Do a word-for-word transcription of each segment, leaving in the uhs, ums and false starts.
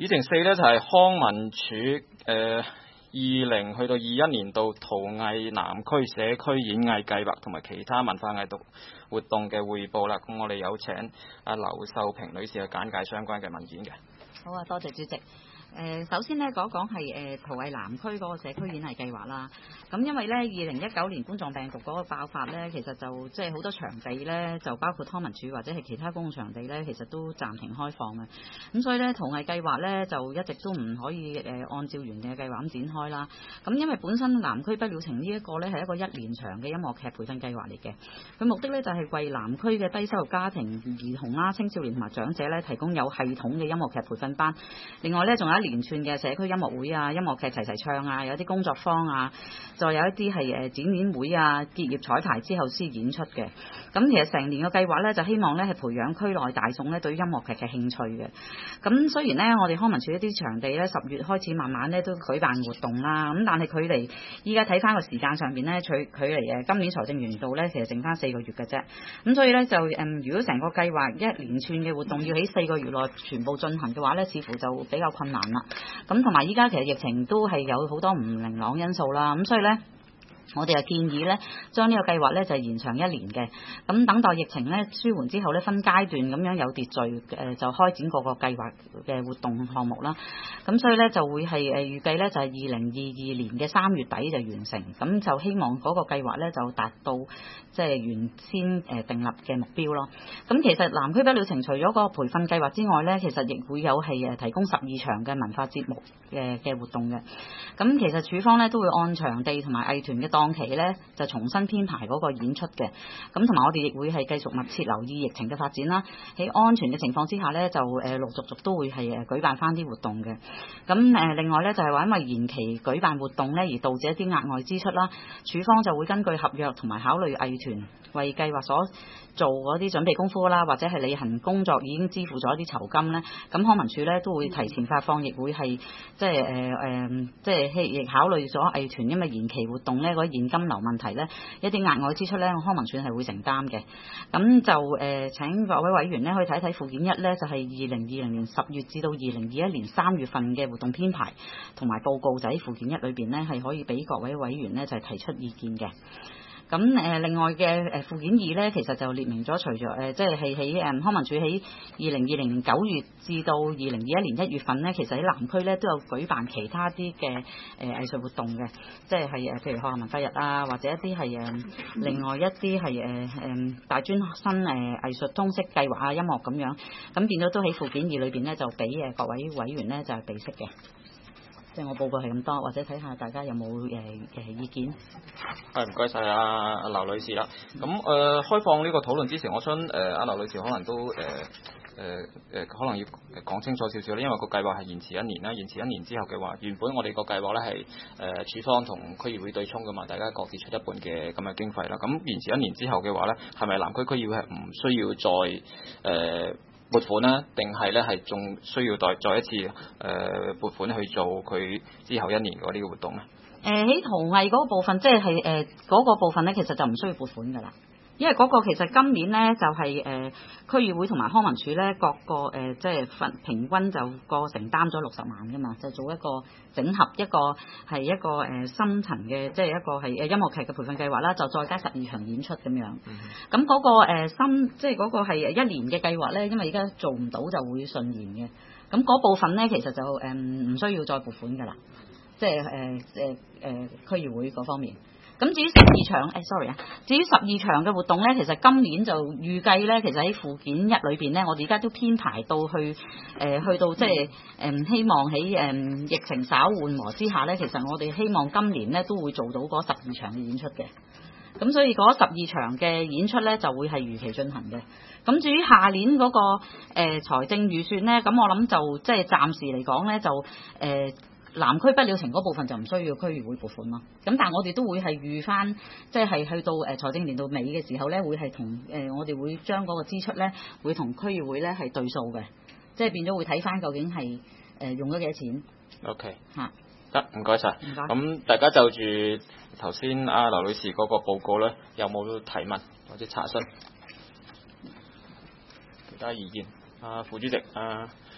議程四咧就係、是、康文署誒二零去到二一年度陶藝南區社區演藝計劃同埋其他文化藝術活動嘅匯報啦。咁我哋有請阿劉秀萍女士去簡介相關嘅文件嘅。 好啊，多謝主席。誒、呃，首先咧講講係誒陶藝南區嗰個社區演藝計劃啦。咁因為咧二零一九年冠狀病毒嗰個爆發咧，其實就即係好多場地咧，就包括康文署或者係其他公共場地咧，其實都暫停開放嘅。咁所以咧陶藝計劃咧就一直都唔可以誒、呃、按照原定嘅計劃咁展開啦。咁因為本身南區不了情呢一個咧係一個一年長嘅音樂劇培訓計劃嚟嘅，佢目的咧就係、是、為南區嘅低收入家庭、兒童啦、青少年同埋長者咧提供有系統嘅音樂劇培訓班。另外咧仲有一連串嘅社區音樂會啊、音樂劇齊齊唱啊，有啲工作坊啊，再有一啲係誒展演會啊，結業彩排之後先演出嘅。咁其實成年嘅計劃咧，就希望咧係培養區內大眾咧對於音樂劇嘅興趣嘅。咁雖然咧我哋康文署一啲場地咧十月開始慢慢咧都舉辦活動啦，咁但係距離依家睇翻個時間上邊咧，距距離誒今年財政年度咧，其實剩翻四個月嘅啫。咁所以咧就誒、嗯，如果成個計劃一連串嘅活動要喺四個月內全部進行嘅話咧，似乎就比較困難啦。咁同埋依家其實疫情都係有好多唔明朗因素啦，咁所以咧我哋又建議咧將呢個計劃咧就延長一年嘅，咁等待疫情咧舒緩之後咧分階段咁樣有秩序誒就開展各個計劃嘅活動項目啦。咁所以咧就會係誒預計咧就係二零二二年嘅三月底就完成，咁就希望嗰個計劃咧就達到即係原先誒訂立嘅目標咯。咁其實南區不了情除咗個培訓計劃之外咧，其實亦會有係誒提供十二場嘅文化節目嘅嘅活動嘅。咁其實署方咧都會按場地同埋藝團嘅檔期咧就重新編排嗰個演出嘅。咁同埋我哋亦會係繼續密切留意疫情嘅發展啦。喺安全嘅情況之下咧，就誒陸陸續續都會係誒舉辦翻啲活動嘅。咁誒另外咧就係話因為延期舉辦活動咧而導致一啲額外支出啦，署方就會根據合約同埋考慮藝團為計劃所做嗰啲準備功夫啦，或者係履行工作已經支付咗一啲酬金咧，咁康文署咧都會提前發放，亦會係即係誒誒，即係亦考慮咗藝團因為延期活動咧嗰啲現金流問題咧，一啲額外支出咧，康文署係會承擔嘅。咁就誒、呃、請各位委員咧可以睇睇附件一咧，就係二零二零年十月至到二零二一年三月份嘅活動編排同埋報告，就喺附件一裏邊咧係可以俾各位委員咧就係、是、提出意見嘅。咁誒另外嘅誒附件二咧，其實就列明咗，除咗誒即係係喺誒康文署喺二零二零年九月至到二零二一年一月份咧，其實喺南區咧都有舉辦其他啲嘅誒藝術活動嘅，即係係誒譬如學校文化日啊，或者一啲係誒另外一啲係誒誒大專生誒藝術通識計劃啊、音樂咁樣，咁變咗都喺附件二裏邊咧就俾誒各位委員咧就係備悉嘅。即係我報告係咁多，或者睇下大家有冇誒誒意見。 係唔該晒阿阿劉女士啦。咁誒、呃、開放呢個討論之前，我想誒阿劉女士可能都誒誒誒可能要講清楚少少咧，因為個計劃係延遲一年啦。延遲一年之後嘅話，原本我哋個計劃咧係誒署方同區議會對沖㗎嘛，大家各自出一半嘅咁嘅經費啦。咁延遲一年之後嘅話咧，係咪南區區議會係唔需要再誒？呃撥款啦，定係咧係仲需要再再一次誒、呃、撥款去做佢之後一年嗰啲嘅活動咧？ 誒喺陶藝嗰部分，即係係誒嗰個部分咧，其實就唔需要撥款㗎啦。因為嗰個其實今年咧就係、是、誒、呃、區議會同埋康文署咧各個誒、呃、即係分平均就個承擔咗六十萬㗎嘛，就做一個整合一個係一個誒、呃、深層嘅即係一個係誒音樂劇嘅培訓計劃啦，就再加十二場演出咁樣。咁嗰、嗯嗰個誒、呃、深即係嗰個係一年嘅計劃咧，因為而家做唔到就會順延嘅。咁嗰部分咧其實就誒唔、呃、需要再撥款㗎啦，即係誒誒誒區議會嗰方面。咁至於十二場，誒、哎、sorry 啊，至於十二場嘅活動咧，其實今年就預計咧，其實喺附件一裏邊咧，我哋而家都編排到去誒、呃、去到即係誒希望喺誒、呃、疫情稍緩和之下咧，其實我哋希望今年咧都會做到嗰十二場嘅演出嘅。咁所以嗰十二場嘅演出咧就會係如期進行嘅。咁至於下年嗰、那個誒、呃、財政預算咧，咁我諗就即係暫時嚟講咧就誒。呃南區不了情嗰部分就唔需要區議會撥款咯，咁但係我哋都會係預翻，即係去到誒財政年度尾嘅時候咧，會係同誒我哋會將嗰個支出咧，會同區議會咧係對數嘅，即係變咗會睇翻究竟係誒用咗幾多錢。 OK 嚇， 得唔該晒。 唔該。 咁大家就住頭先阿劉女士嗰個報告咧，有冇提問或者查詢？其他意見？啊，副主席啊。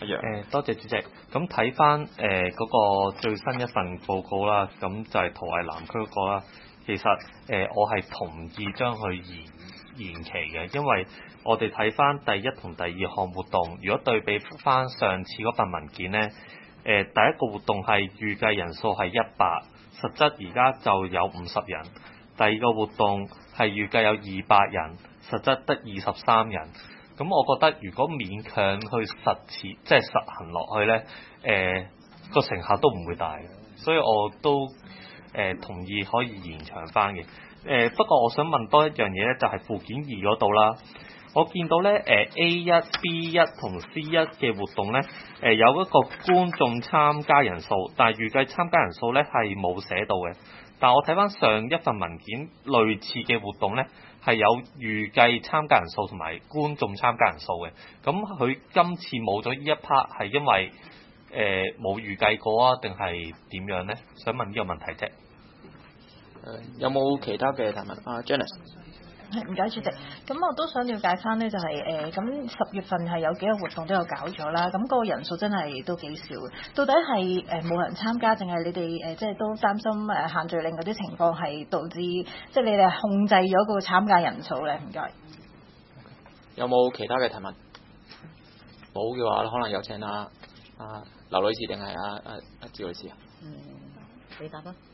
一樣。 誒、多謝主席。咁睇翻誒嗰個最新一份報告啦，咁就係陶藝南區嗰個啦。其實誒、呃、我係同意將佢延延期嘅，因為我哋睇翻第一同第二項活動，如果對比翻上次嗰份文件呢，誒、呃、第一個活動係預計人數係一百，實質而家就有五十人；第二個活動係預計有二百人，實質得二十三人。咁我覺得如果勉強去實踐，即係實行落去呢，誒、呃、個成效都唔會大，所以我都誒、呃、同意可以延長翻嘅。誒、呃、不過我想問多一樣嘢呢，就係、是、附件二嗰度啦。我見到呢誒、呃、A 一、B 一同 C 一嘅活動呢，誒、呃、有一個觀眾參加人數，但係預計參加人數呢係冇寫到嘅。但係我睇翻上一份文件，類似嘅活動呢，係有預計參加人數同埋觀眾參加人數嘅。咁佢今次冇咗呢一 part 係因為誒冇預計過啊，定係點樣呢？想問呢個問題啫。誒、 呃、有冇其他嘅提問？啊 Janice。 唔該主席，咁我都想了解翻呢，就係誒咁十月份係有幾個活動都有搞咗啦，咁、那、嗰個人數真係都幾少，到底係誒冇人參加，定係你哋誒、呃、即係都擔心誒限聚令嗰啲情況係導致即係你哋控制咗個參加人數咧？唔該。 有冇其他嘅提問？冇嘅話，可能有請阿阿劉女士定係阿阿阿趙女士啊？ 嗯，你答啦。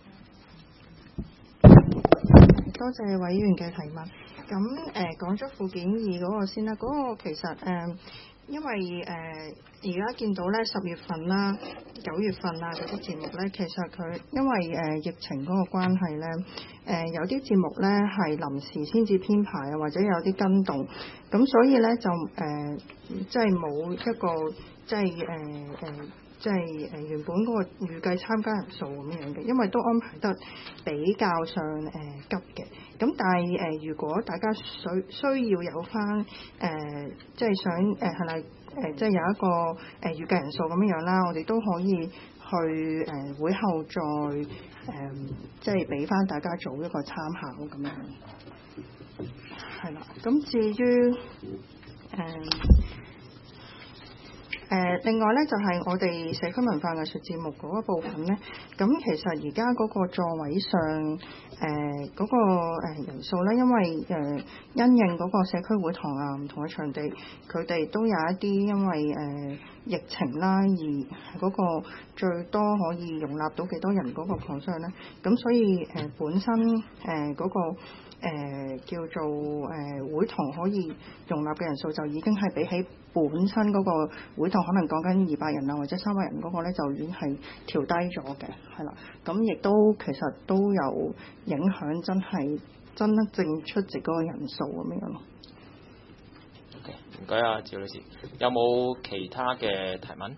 多謝委員嘅提問。咁誒、呃、講咗附件二嗰個先啦，嗰、那個其實誒、呃，因為誒而家見到咧十月份啦、九月份啊嗰啲節目咧，其實佢因為誒、呃、疫情嗰個關係咧，誒、呃、有啲節目咧係臨時先至編排啊，或者有啲跟動，咁所以咧就誒即係冇一個即係誒誒。呃呃即係誒原本嗰個預計參加人數咁樣嘅，因為都安排得比較上誒、呃、急嘅。咁但係誒、呃，如果大家需需要有翻誒、呃，即係想誒係咪誒，即係有一個誒、呃、預計人數咁樣樣啦，我哋都可以去誒、呃、會後再誒、呃，即係俾翻大家做一個參考咁樣。係啦，咁至於誒。呃誒、呃，另外咧就係、是、我哋社區文化藝術節目嗰一部分咧，咁其實而家嗰個座位上，誒、呃、嗰、那個誒人數咧，因為誒、呃、因應嗰個社區會堂啊，唔同嘅場地，佢哋都有一啲因為誒、呃、疫情啦，而嗰個最多可以容納到幾多人嗰個擴張咧，咁所以誒、呃、本身誒嗰、呃那個。誒、呃、叫做誒、呃、會堂可以容納嘅人數就已經係比起本身嗰個會堂可能講緊二百人啊或者三百人嗰個咧就已經係調低咗嘅，係啦，咁亦都其實都有影響真係真正出席嗰個人數咁樣咯。 OK，唔該啊，趙女士，有冇其他嘅提問？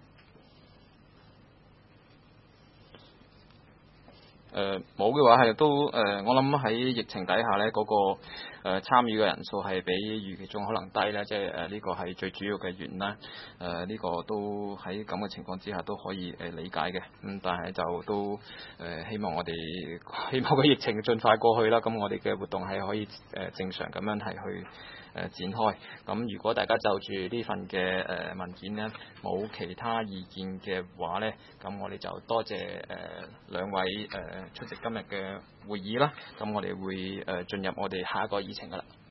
誒冇嘅話係都誒、呃，我諗喺疫情底下咧，嗰、那個誒、呃、參與嘅人數係比預期中可能低咧，即係誒呢個係最主要嘅原因啦。誒、呃、呢、這個都喺咁嘅情況之下都可以誒、呃、理解嘅。咁、嗯、但係就都誒、呃、希望我哋希望個疫情盡快過去啦。咁我哋嘅活動係可以誒、呃、正常咁樣係去。誒、呃、展開，咁如果大家就住呢份嘅誒、呃、文件呢冇其他意見嘅話呢，咁我哋就多謝誒、呃、兩位誒、呃、出席今日嘅會議啦，咁我哋會誒進入我哋下一個議程噶啦。